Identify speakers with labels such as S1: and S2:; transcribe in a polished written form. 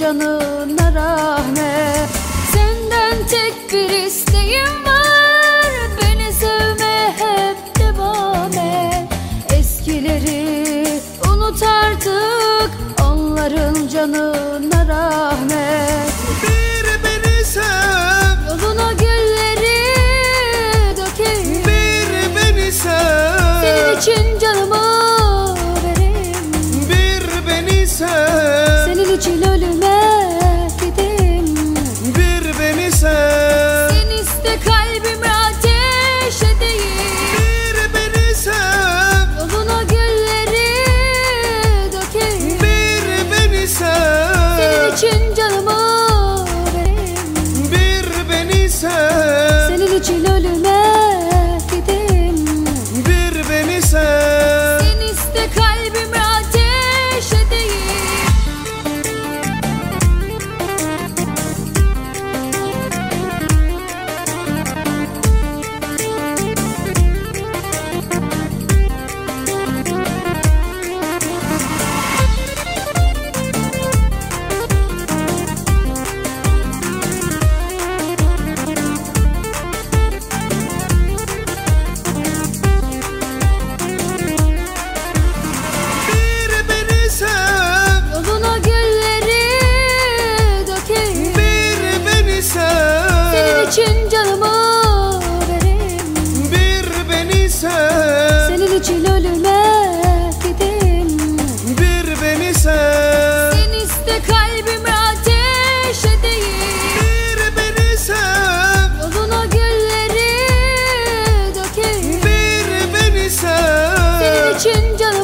S1: canına rahmet. Senden tek bir isteğim var, beni sevmeye hep devam et. Eskileri unut artık, onların canına rahmet.
S2: Bir beni sev,
S1: Yoluna gülleri dökeyim.
S2: bir beni sev,
S1: Senin için canımı vereyim.
S2: bir beni sev,
S1: Senin için ölüme gideyim.
S2: bir beni sev,
S1: Sen iste kalbimi ateş edeyim.
S2: bir beni sev,
S1: Yoluna gülleri dökeyim.
S2: bir beni sev,
S1: Senin için canımı vereyim.
S2: bir beni sev,
S1: Senin için ölüme gideyim.
S2: bir beni sev.
S1: Sen iste kalbimi ateş edeyim.
S2: Bir beni sev,
S1: Yoluna gülleri dökeyim.
S2: bir beni sev,
S1: Senin için canımı vereyim.
S2: bir beni sev,
S1: Senin için ölüme gideyim.
S2: bir beni sev,
S1: Sen iste kalbimi ateş edeyim.
S2: bir beni sev,
S1: Yoluna gülleri dökeyim.
S2: bir beni sev,
S1: Senin için canımı